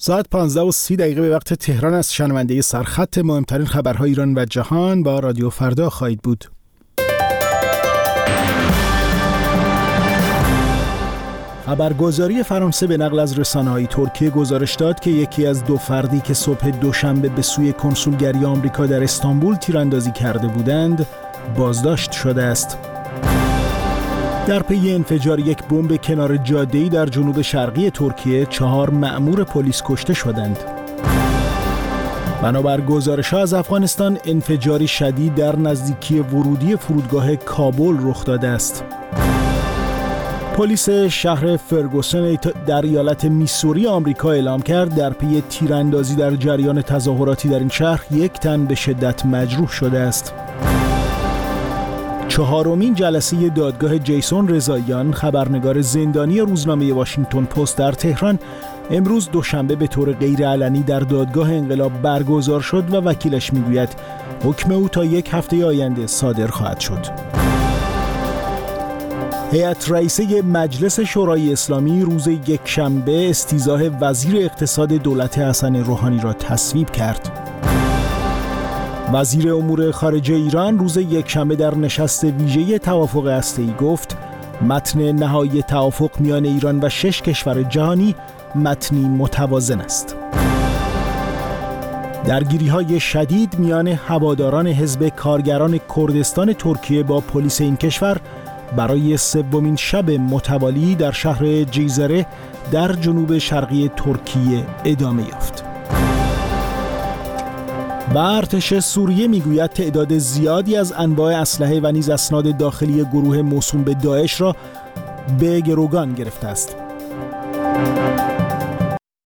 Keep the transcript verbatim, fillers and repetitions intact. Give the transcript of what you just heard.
ساعت پانزده و سی دقیقه به وقت تهران است. شنونده سرخط مهمترین خبرهای ایران و جهان با رادیو فردا خواهید بود. خبرگزاری فرانسه به نقل از رسانه‌های ترکیه گزارش داد که یکی از دو فردی که صبح دوشنبه به سوی کنسولگری آمریکا در استانبول تیراندازی کرده بودند بازداشت شده است. در پی انفجار یک بمب کنار جاده‌ای در جنوب شرقی ترکیه چهار مأمور پلیس کشته شدند. بنابر گزارش‌ها از افغانستان انفجاری شدید در نزدیکی ورودی فرودگاه کابل رخ داده است. پلیس شهر فرگوسن در ایالت میسوری آمریکا اعلام کرد در پی تیراندازی در جریان تظاهراتی در این شهر یک تن به شدت مجروح شده است. چهارمین جلسه دادگاه جیسون رضاییان، خبرنگار زندانی روزنامه واشنگتن پست در تهران، امروز دوشنبه به طور غیرعلنی در دادگاه انقلاب برگزار شد و وکیلش میگوید حکم او تا یک هفته آینده صادر خواهد شد. هیئت رئیسه مجلس شورای اسلامی روز یکشنبه استیضاح وزیر اقتصاد دولت حسن روحانی را تصویب کرد. وزیر امور خارجه ایران روز یکشنبه در نشست ویژه توافق هسته‌ای گفت متن نهایی توافق میان ایران و شش کشور جهانی متنی متوازن است. درگیری‌های شدید میان هواداران حزب کارگران کردستان ترکیه با پلیس این کشور برای سومین شب متوالی در شهر جیزره در جنوب شرقی ترکیه ادامه یافت. و ارتش سوریه میگوید تعداد زیادی از انواع اسلحه و نیز اسناد داخلی گروه موسوم به داعش را به گروگان گرفته است.